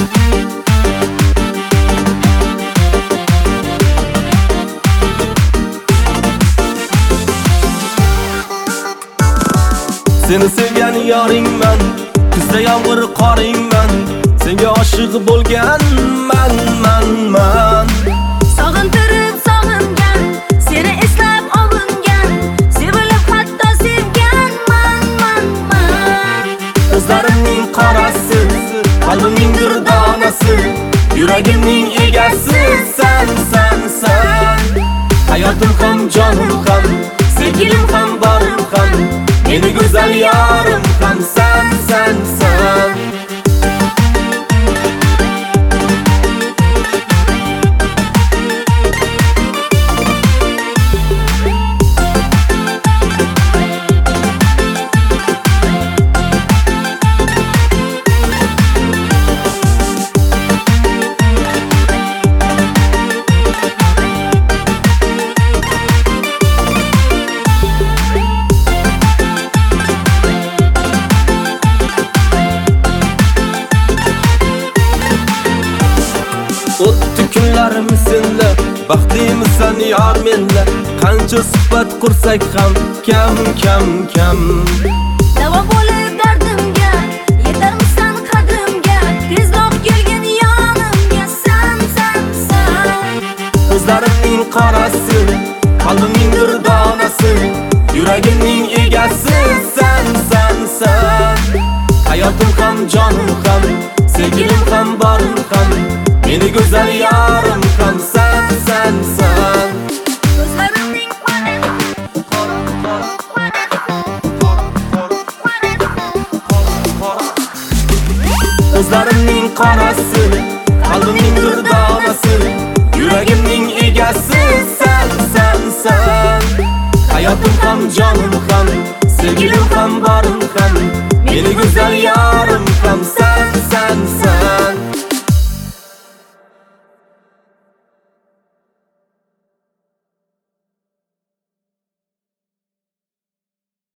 Seni sevgan yoringman, kuzda yomg'ir qoringman, senga oshiq bo'lgan man. Sog'intirib sog'ingan, seni eslab ovingan, sevilib hatto sevgan man. Ko'zlarimning qorasi, qalbimning durdonasi, yuragimning egasi sen. Hayotim ham, jonim ham, sevgilim ham, borim ham, meni go'zal yorim ham sen. O'tdi kunlarim senla, baxtlimisan yor menla, qancha suhbat qursak ham kam. Davo bo'lib dardimga, yetarmisan qadrimga, tezroq kelgin yonimga sen. Ko'zlarimning qorasi, qalbimning durdonasi, yuragimning egasi sen. Hayotim ham, jonim ham, sevgilim ham, borim ham, meni go'zal yorim ham sen. Ko'zlarimning Ko'zlarimning qorasi, qalbimning durdonasi, yuragimning egasi sen. Hayotim ham, jonim ham, sevgilim ham, borim ham, meni go'zal yorim